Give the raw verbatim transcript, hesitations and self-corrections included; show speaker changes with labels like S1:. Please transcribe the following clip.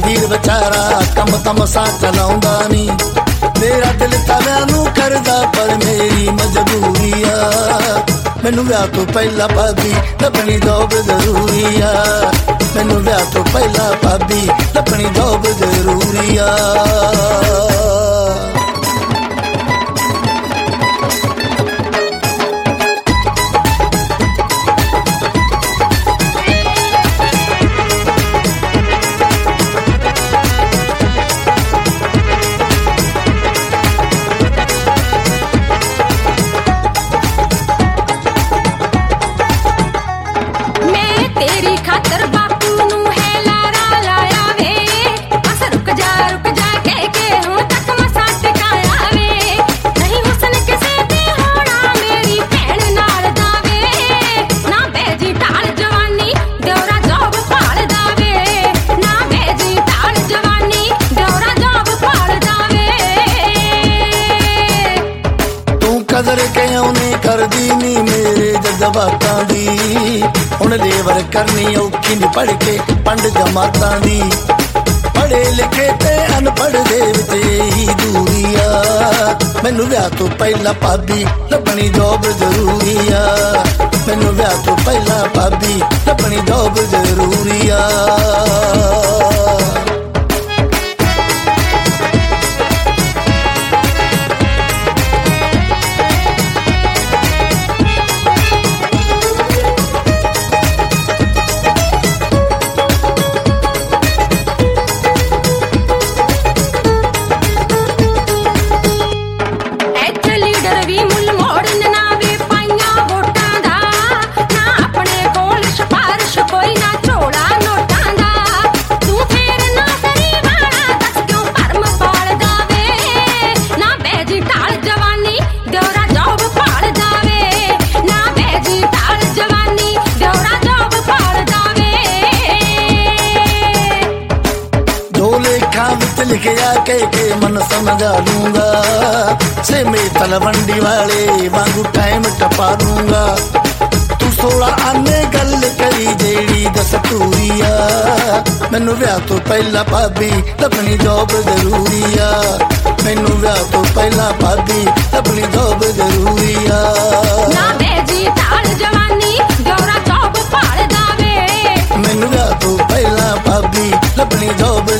S1: ਵੀਰ ਵਿਚਾਰਾ ਕੰਮ ਤਮਸਾ ਚਲਾਉਂਦਾ ਨੀ। ਮੇਰਾ ਦਿਲ ਤਾਂ ਵਿਆਹ ਨੂੰ ਕਰਦਾ ਪਰ ਮੇਰੀ ਮਜਬੂਰੀ ਆ। ਮੈਨੂੰ ਵਿਆਹ ਤੋਂ ਪਹਿਲਾਂ ਭਾਬੀ ਲੱਭਣੀ ਜੋਬ ਜ਼ਰੂਰੀ ਆ। ਮੈਨੂੰ ਵਿਆਹ ਤੋਂ ਪਹਿਲਾਂ ਭਾਬੀ ਲੱਭਣੀ ਜੋਬ ਜ਼ਰੂਰੀ ਆ। ਕਦਰ ਕਿਉਂ ਨੀ ਕਰਦੀ ਨੀ ਮੇਰੇ ਜਜ਼ਬਾਤਾਂ ਦੀ। ਹੁਣ ਲੇਵਰ ਕਰਨੀ ਔਖੀ ਨੀ ਪੜ੍ਹ ਕੇ ਪੰਡ ਜਮਾਤਾਂ ਦੀ। ਪੜ੍ਹੇ ਲਿਖੇ ਤੇ ਅਨਪੜ੍ਹ ਦੇ ਵਿੱਚ ਇਹੀ ਦੂਰੀ ਆ। ਮੈਨੂੰ ਵਿਆਹ ਤੋਂ ਪਹਿਲਾਂ ਭਾਬੀ ਲੱਭਣੀ ਜੋਬ ਜ਼ਰੂਰੀ ਆ। ਮੈਨੂੰ ਵਿਆਹ ਤੋਂ ਪਹਿਲਾਂ ਭਾਬੀ ਲੱਭਣੀ ਜੋਬ ਜ਼ਰੂਰੀ ਆ। ਲਿਖਿਆ ਕਹਿ ਕੇ ਮਨ ਸਮਝਾ ਲੂੰਗਾ। ਸੇਮੇ ਤਲਵੰਡੀ ਵਾਲੇ ਵਾਂਗੂ ਟਾਈਮ ਟਪਾ ਲੂੰਗਾ। ਤੂੰ ਸੋਲਾਂ ਆਨੇ ਗੱਲ ਕਰੀ ਜਿਹੜੀ ਦਸਤੂਰੀ ਆ। ਮੈਨੂੰ ਵਿਆਹ ਤੋਂ ਪਹਿਲਾਂ ਭਾਬੀ ਲੱਭਣੀ ਜੋਬ ਜ਼ਰੂਰੀ ਆ। ਮੈਨੂੰ ਵਿਆਹ ਤੋਂ ਪਹਿਲਾਂ ਭਾਬੀ ਲੱਭਣੀ ਜੋਬ ਜ਼ਰੂਰੀ ਆ।
S2: ਨਾ ਭੇਜੀ ਢਾਲ ਜਵਾਨੀ ਗੌਰਾ ਜੋਬ ਭਾਲਦਾ ਵੇ।
S1: ਮੈਨੂੰ ਵਿਆਹ ਤੋਂ ਪਹਿਲਾਂ ਭਾਬੀ ਲੱਭਣੀ ਜੋਬ